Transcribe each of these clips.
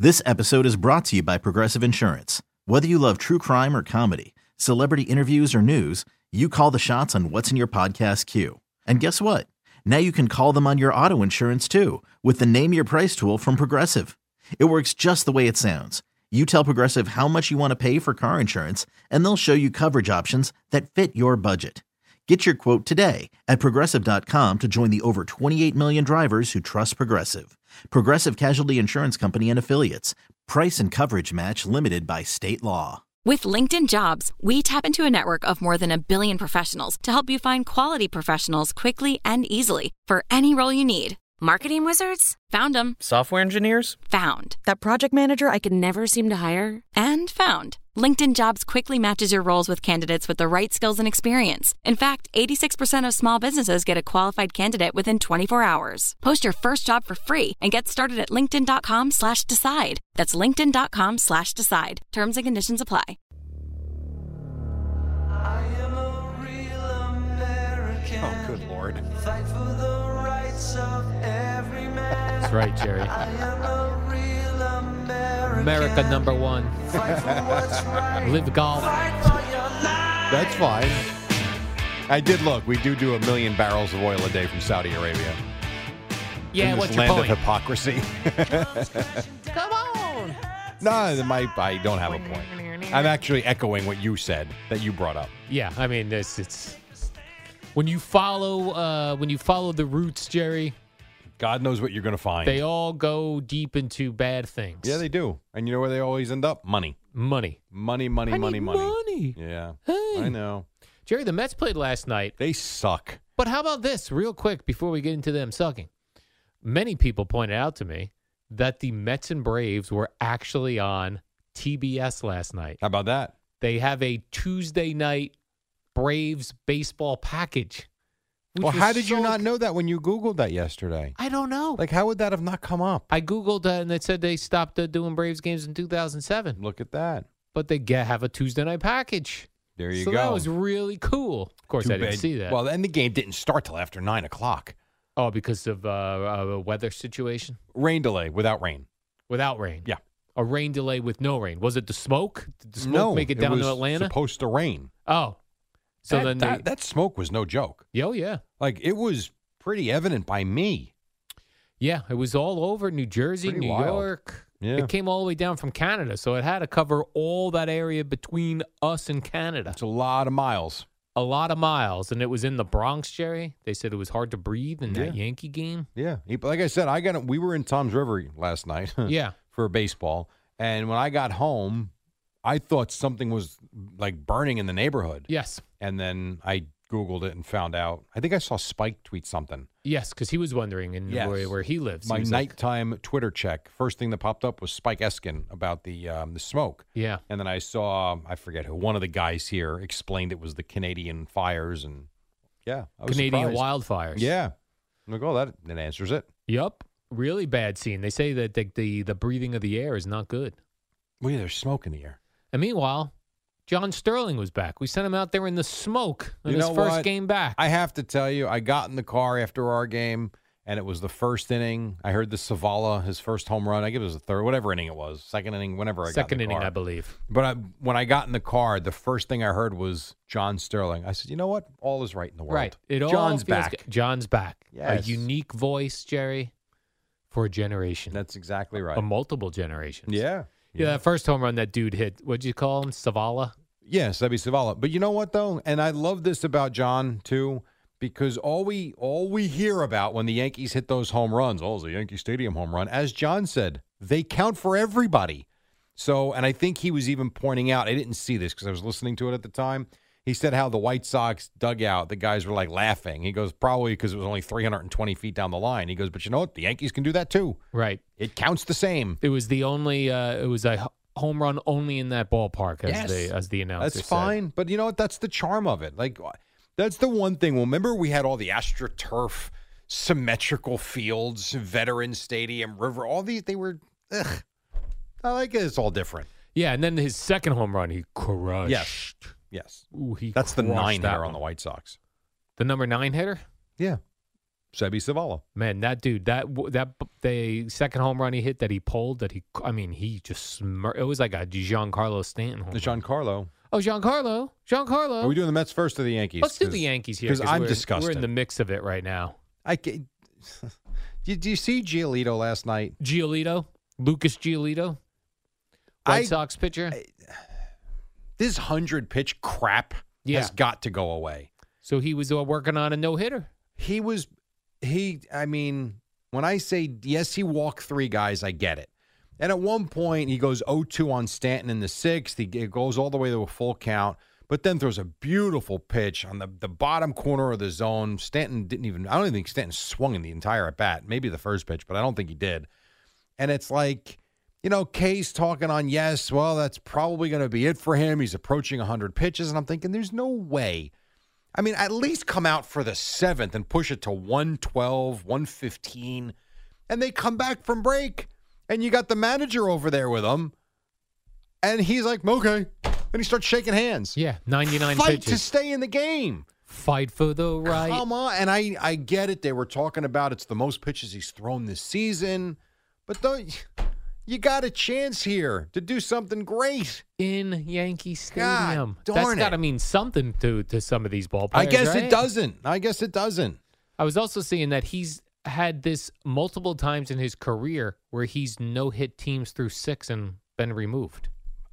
This episode is brought to you by Progressive Insurance. Whether you love true crime or comedy, celebrity interviews or news, you call the shots on what's in your podcast queue. And guess what? Now you can call them on your auto insurance too with the Name Your Price tool from Progressive. It works just the way it sounds. You tell Progressive how much you want to pay for car insurance, and they'll show you coverage options that fit your budget. Get your quote today at Progressive.com to join the over 28 million drivers who trust Progressive. Progressive Casualty Insurance Company and Affiliates. Price and coverage match limited by state law. With LinkedIn Jobs, we tap into a network of more than 1 billion professionals to help you find quality professionals quickly and easily for any role you need. Marketing wizards? Found them. Software engineers? Found. That project manager I could never seem to hire? And found. LinkedIn Jobs quickly matches your roles with candidates with the right skills and experience. In fact, 86% of small businesses get a qualified candidate within 24 hours. Post your first job for free and get started at linkedin.com/decide. That's linkedin.com/decide. Terms and conditions apply. I am a real American. Oh, good Lord. Fight for the rights of every man. That's right, Jerry. I am a real American. America number one. Fight for what's right. Live golf. Fight for your life. That's fine. I did look. We do 1 million barrels of oil a day from Saudi Arabia. Yeah, in what's this your land point? of hypocrisy. Come on. No, I don't have a point. I'm actually echoing what you said that you brought up. Yeah, I mean, it's when you follow the roots, Jerry. God knows what you're going to find. They all go deep into bad things. Yeah, they do. And you know where they always end up? Money. Money. Money. I need money. Yeah. Hey. I know. Jerry, the Mets played last night. They suck. But how about this, real quick, before we get into them sucking? Many people pointed out to me that the Mets and Braves were actually on TBS last night. How about that? They have a Tuesday night Braves baseball package. which Well, was how did you so- not know that when you Googled that yesterday? I don't know. Like, how would that have not come up? I Googled and it said they stopped doing Braves games in 2007. Look at that. But they have a Tuesday night package. There you so go. that was really cool. Of course, Too I didn't bad. see that. Well, and the game didn't start till after 9 o'clock. Oh, because of a weather situation? Rain delay without rain. Without rain? Yeah. A rain delay with no rain. Was it the smoke? Did the smoke No, make it down was to Atlanta? supposed to rain. Oh. So that, then that smoke was no joke. Oh, yeah. Like, it was pretty evident by me. Yeah, it was all over New Jersey, Pretty New wild. York. Yeah. It came all the way down from Canada, so it had to cover all that area between us and Canada. It's a lot of miles. A lot of miles, and it was in the Bronx, Jerry. They said it was hard to breathe in that Yeah. Yankee game. Yeah. Like I said, we were in Tom's River last night Yeah. for baseball. And when I got home, I thought something was like burning in the neighborhood. Yes. And then I Googled it and found out. I think I saw Spike tweet something. Yes, because he was wondering Yes. where he lives. My He was like, nighttime Twitter check. First thing that popped up was Spike Eskin about the smoke. yeah. And then I saw, I forget who, one of the guys here explained it was the Canadian fires. And yeah, I was Canadian surprised. wildfires. Yeah. I'm like, oh, that answers it. Yep. Really bad scene. They say that the breathing of the air is not good. Well, yeah, there's smoke in the air. And meanwhile, John Sterling was back. We sent him out there in the smoke in You his know first what? game back. I have to tell you, I got in the car after our game, and it was the first inning. I heard the Savala, his first home run. I give it was the third, whatever inning it was, second inning, whenever I got Second in the inning, car. I believe. But when I got in the car, the first thing I heard was John Sterling. I said, you know what? All is right in the world. Right. It all John's feels back. good. John's back. Yes. A unique voice, Jerry, for a generation. That's exactly right. A multiple generations. Yeah. Yeah, that first home run that dude hit, what'd you call him? Savala? Yes, that'd be Savala. But you know what, though? And I love this about John, too, because all we hear about when the Yankees hit those home runs, oh, it's a Yankee Stadium home run, as John said, they count for everybody. So, and I think he was even pointing out, I didn't see this because I was listening to it at the time. He said how the White Sox dugout, the guys were like laughing. He goes, probably because it was only 320 feet down the line. He goes, but you know what? The Yankees can do that too. Right. It counts the same. It was the only, it was a home run only in that ballpark, as the announcer That's said. fine. But you know what? That's the charm of it. Like, that's the one thing. Well, remember we had all the AstroTurf, symmetrical fields, Veterans Stadium, River, all these, they were, ugh. I like it. It's all different. Yeah, and then his second home run, he crushed. Yes. Yes. Ooh, he That's the crushed 9 that hitter one. on the White Sox. The number 9 hitter? Yeah. Sebi Savala. Man, that dude, the second home run he hit that he pulled, he just it was like a Giancarlo Stanton home The run. Giancarlo. Oh, Giancarlo. Are we doing the Mets first or the Yankees? Let's do the Yankees here. Because I'm we're disgusted. in the mix of it right now. Do you see Giolito last night? Lucas Giolito, White Sox pitcher. This 100-pitch crap has got to go away. So he was working on a no-hitter. When I say, yes, he walked 3 guys, I get it. And at one point, he goes 0-2 on Stanton in the 6th. It goes all the way to a full count, but then throws a beautiful pitch on the bottom corner of the zone. Stanton I don't even think Stanton swung in the entire at-bat. Maybe the first pitch, but I don't think he did. And it's like, Kay's talking on, yes, well, that's probably going to be it for him. He's approaching 100 pitches. And I'm thinking, there's no way. At least come out for the 7th and push it to 112, 115. And they come back from break. And you got the manager over there with him. And he's like, okay. And he starts shaking hands. Yeah, 99 Fight pitches. to stay in the game. Fight for the right. Come on. And I get it. They were talking about it's the most pitches he's thrown this season. But you got a chance here to do something great. In Yankee Stadium. God, That's got to mean something to some of these ball I players, guess right? it doesn't. I was also seeing that he's had this multiple times in his career where he's no-hit teams through 6 and been removed.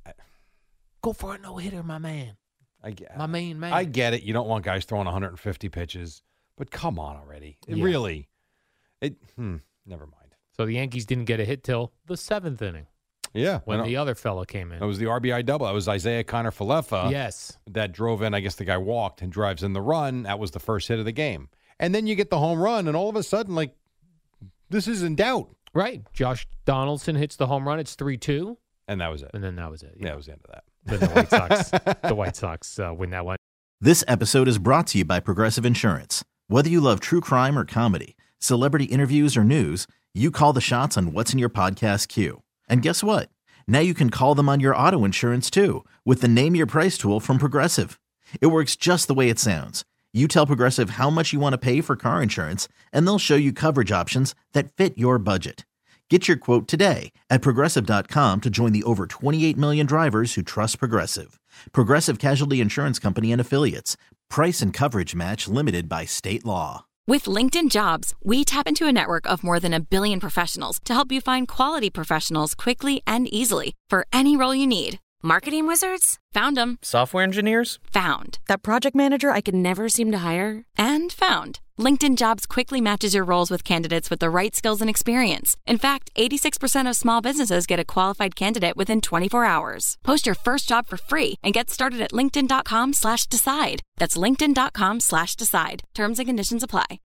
Go for a no-hitter, my man. My main man. I get it. You don't want guys throwing 150 pitches. But come on already. Yeah. Really. Never mind. So the Yankees didn't get a hit till the 7th inning Yeah. when the other fellow came in. That was the RBI double. That was Isaiah Connor-Falefa. Yes. That drove in. I guess the guy walked and drives in the run. That was the first hit of the game. And then you get the home run, and all of a sudden, this is in doubt. Right. Josh Donaldson hits the home run. It's 3-2. And that was it. And then that was it. Yeah, that was the end of that. Then the White Sox win that one. This episode is brought to you by Progressive Insurance. Whether you love true crime or comedy, celebrity interviews or news, you call the shots on what's in your podcast queue. And guess what? Now you can call them on your auto insurance too with the Name Your Price tool from Progressive. It works just the way it sounds. You tell Progressive how much you want to pay for car insurance, and they'll show you coverage options that fit your budget. Get your quote today at Progressive.com to join the over 28 million drivers who trust Progressive. Progressive Casualty Insurance Company and Affiliates. Price and coverage match limited by state law. With LinkedIn Jobs, we tap into a network of more than 1 billion professionals to help you find quality professionals quickly and easily for any role you need. Marketing wizards? Found them. Software engineers? Found. That project manager I could never seem to hire? And found. LinkedIn Jobs quickly matches your roles with candidates with the right skills and experience. In fact, 86% of small businesses get a qualified candidate within 24 hours. Post your first job for free and get started at linkedin.com/decide. That's linkedin.com/decide. Terms and conditions apply.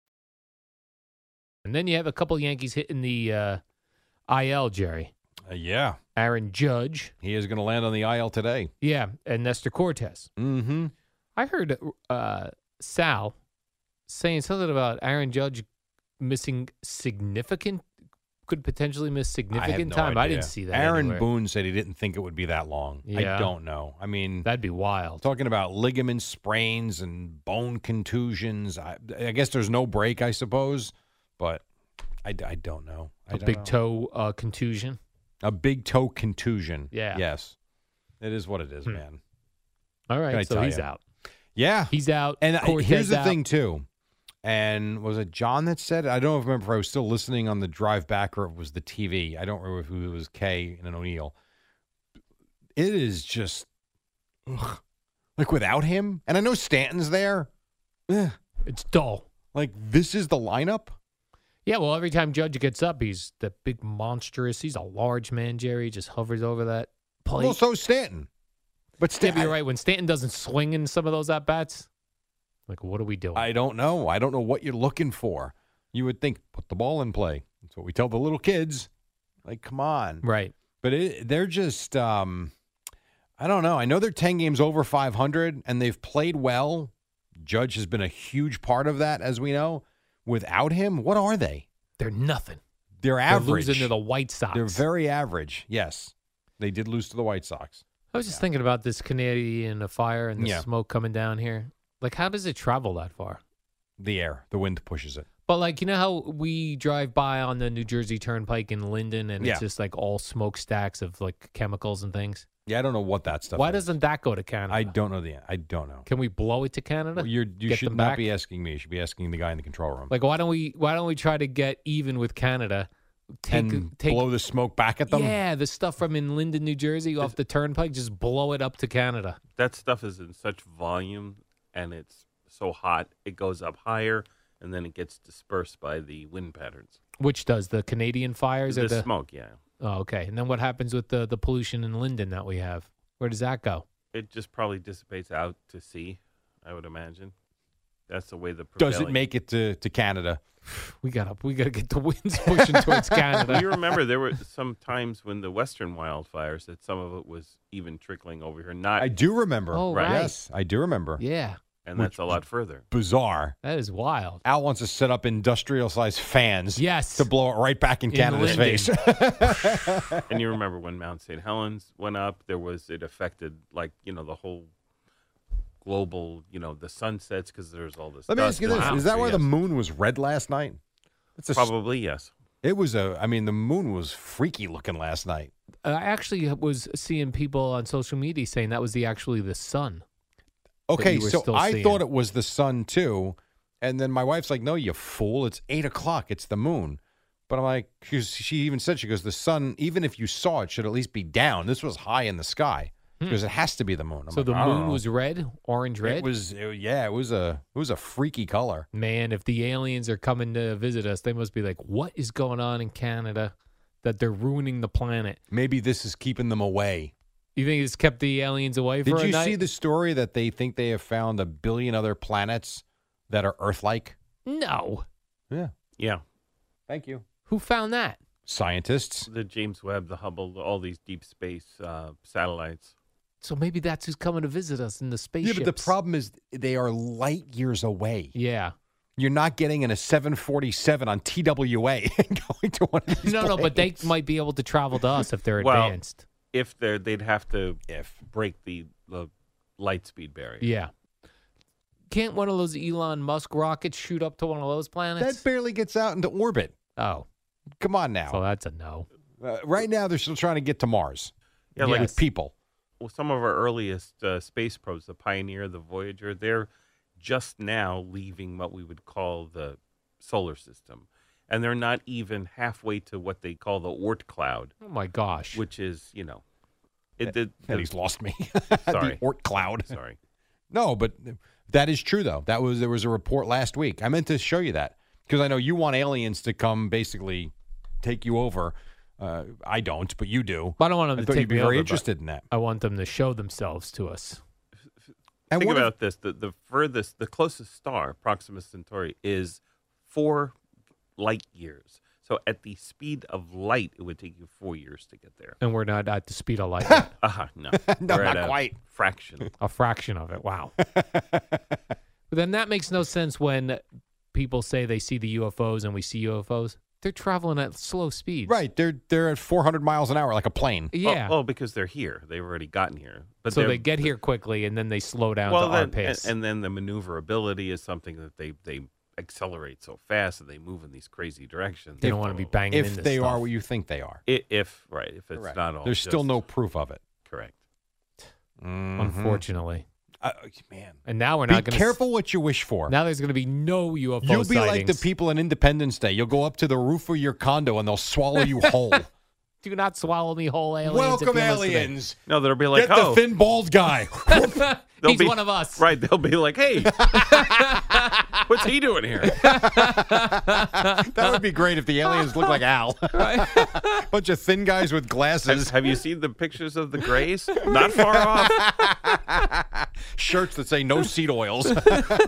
And then you have a couple Yankees hitting the IL, Jerry. Yeah. Aaron Judge. He is going to land on the IL today. Yeah, and Nestor Cortez. Mm-hmm. I heard Sal saying something about Aaron Judge could potentially miss significant time. I didn't see that. Aaron anywhere. Boone said he didn't think it would be that long. Yeah. I don't know. That'd be wild. Talking about ligament sprains and bone contusions. I guess there's no break, I suppose, but I don't know. A big toe contusion. A big toe contusion. Yeah. Yes. It is what it is, man. All right, so he's out. Yeah. He's out. And Cortez here's the out. thing, too. And was it John that said it? I don't remember if I was still listening on the drive back or if it was the TV. I don't remember if it was Kay and O'Neill. It is just, without him. And I know Stanton's there. It's dull. This is the lineup? Yeah, well, every time Judge gets up, he's the big monstrous. He's a large man, Jerry. He just hovers over that plate. Well, so Stanton. But You're right. When Stanton doesn't swing in some of those at-bats, what are we doing? I don't know. I don't know what you're looking for. You would think, put the ball in play. That's what we tell the little kids. Come on. Right. But they're just, I don't know. I know they're 10 games over 500, and they've played well. Judge has been a huge part of that, as we know. Without him, what are they? They're nothing. They're average. They're losing to the White Sox. They're very average. Yes. They did lose to the White Sox. I was just thinking about this Canadian fire and the smoke coming down here. How does it travel that far? The air. The wind pushes it. But like, you know how we drive by on the New Jersey Turnpike in Linden and Yeah. it's just like all smokestacks of like chemicals and things? Yeah, I don't know what that stuff Why is. doesn't that go to Canada? I don't know I don't know. Can we blow it to Canada? Well, you Get should them not back? be asking me. You should be asking the guy in the control room. Like, why don't we try to get even with Canada? And blow the smoke back at them? Yeah, the stuff from in Linden, New Jersey off the turnpike, just blow it up to Canada. That stuff is in such volume and it's so hot, it goes up higher and then it gets dispersed by the wind patterns. Which does the Canadian fires or The the smoke, yeah. Oh, okay. And then what happens with the pollution in Linden that we have? Where does that go? It just probably dissipates out to sea, I would imagine. That's the way the Does prevailing. it make it to Canada? We gotta get the winds pushing towards Canada. You remember there were some times when the western wildfires that some of it was even trickling over here. Not, I do remember. Oh, Right. right. Yes, I do remember. Yeah, and that's a lot further. Bizarre. that is wild. Al wants to set up industrial-sized fans Yes. to blow it right back in In Canada's Linden. face. And you remember when Mount St. Helens went up, it affected the whole global, the sunsets because there's all this. Let me dust ask you in this. the Is that why the atmosphere, moon was red last night? It's yes. Probably, yes. It was the moon was freaky looking last night. I actually was seeing people on social media saying that was actually the sun. Okay, you were so still I seeing. thought it was the sun too. And then my wife's like, no, you fool. It's 8:00. It's the moon. But I'm like, she even said, she goes, the sun, even if you saw it, should at least be down. This was high in the sky because it has to be the moon. I'm So like, the I don't moon know. was red, orange red. It was a freaky color. Man, if the aliens are coming to visit us, they must be like, what is going on in Canada that they're ruining the planet? Maybe this is keeping them away. You think it's kept the aliens away for Did a you night? see the story that they think they have found 1 billion other planets that are Earth-like? No. Yeah. Yeah. Thank you. Who found that? Scientists. The James Webb, the Hubble, all these deep space satellites. So maybe that's who's coming to visit us in the spaceships. Yeah, but the problem is they are light years away. Yeah. You're not getting in a 747 on TWA and going to one of these No, but they planes. might be able to travel to us if they're Well, advanced. If they'd have to break the light speed barrier. Yeah. Can't one of those Elon Musk rockets shoot up to one of those planets? That barely gets out into orbit. Oh, Come on so now. that's a no. Right now, they're still trying to get to Mars Yeah, like with people. well, some of our earliest space probes, the Pioneer, the Voyager, they're just now leaving what we would call the solar system. And they're not even halfway to what they call the Oort cloud, Oh, my gosh. which is, And he's lost me. Sorry. The Oort cloud. Sorry. No, but that is true, though. There was a report last week. I meant to show you that because I know you want aliens to come basically take you over. I don't, but you do. I don't want them I to thought take you'd be me very over, interested in that. but I want them to show themselves to us. And Think what if- about this. The closest star, Proxima Centauri, is 4 light years. So at the speed of light, it would take you 4 years to get there. And we're not at the speed of light. yet. No. No, We're at not a quite. fraction. A fraction of it. Wow. But then that makes no sense when people say they see the UFOs and we see UFOs. They're traveling at slow speeds. Right, they're at 400 miles an hour like a plane. Yeah. Oh, because they're here. They've already gotten here. But so they're- they get here quickly and then they slow down well, to our then, pace. and then the maneuverability is something that they accelerate so fast and they move in these crazy directions. they don't want to be banging If into they stuff. are what you think they are. If it's Correct. not all. There's still just- no proof of it. correct. Unfortunately. Man. And now we're Be not going to... careful what you wish for. Now there's going to be no UFO You'll be like the sightings. people on Independence Day. You'll go up to the roof of your condo and they'll swallow you whole. Do not swallow me whole, aliens. if Welcome, you're listening. aliens. No, they'll be like, Get oh, the thin, bald guy. they'll He's be- one of us. Right. They'll be like, hey, what's he doing here? That would be great if the aliens looked like Al. Bunch of thin guys with glasses, Have you seen the pictures of the Greys? Not far off. shirts that say no seed oils. We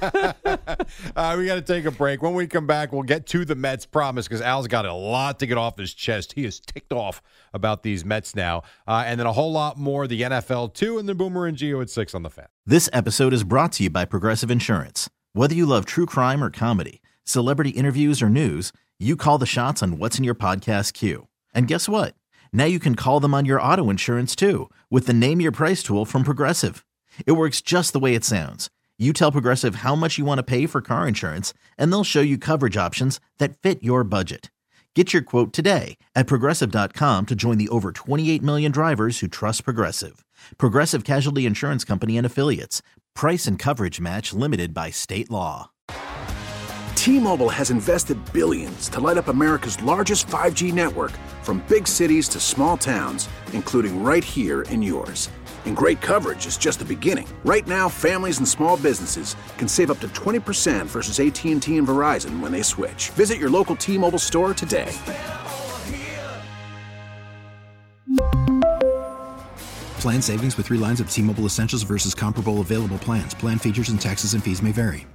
got to take a break. When we come back, we'll get to the Mets, promise, because Al's got a lot to get off his chest. He is ticked off about these Mets now. And then a whole lot more, the NFL too, and the Boomer and Geo at 6 on the Fan. This episode is brought to you by Progressive Insurance. Whether you love true crime or comedy, celebrity interviews or news, you call the shots on what's in your podcast queue. And guess what? Now you can call them on your auto insurance too with the Name Your Price tool from Progressive. It works just the way it sounds. You tell Progressive how much you want to pay for car insurance, and they'll show you coverage options that fit your budget. Get your quote today at Progressive.com to join the over 28 million drivers who trust Progressive. Progressive Casualty Insurance Company and Affiliates. Price and coverage match limited by state law. T-Mobile has invested billions to light up America's largest 5G network, from big cities to small towns, including right here in yours. And great coverage is just the beginning. Right now, families and small businesses can save up to 20% versus AT&T and Verizon when they switch. Visit your local T-Mobile store today. Plan savings with 3 lines of T-Mobile Essentials versus comparable available plans. Plan features and taxes and fees may vary.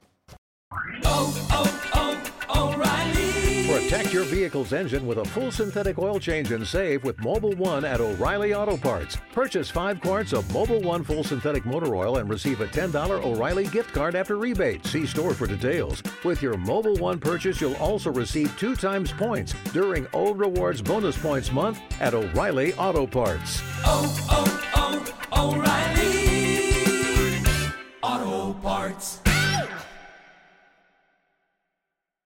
Protect your vehicle's engine with a full synthetic oil change and save with Mobil 1 at O'Reilly Auto Parts. Purchase 5 quarts of Mobil 1 full synthetic motor oil and receive a $10 O'Reilly gift card after rebate. See store for details. With your Mobil 1 purchase, you'll also receive 2 times points during O Rewards Bonus Points Month at O'Reilly Auto Parts. O'Reilly Auto Parts.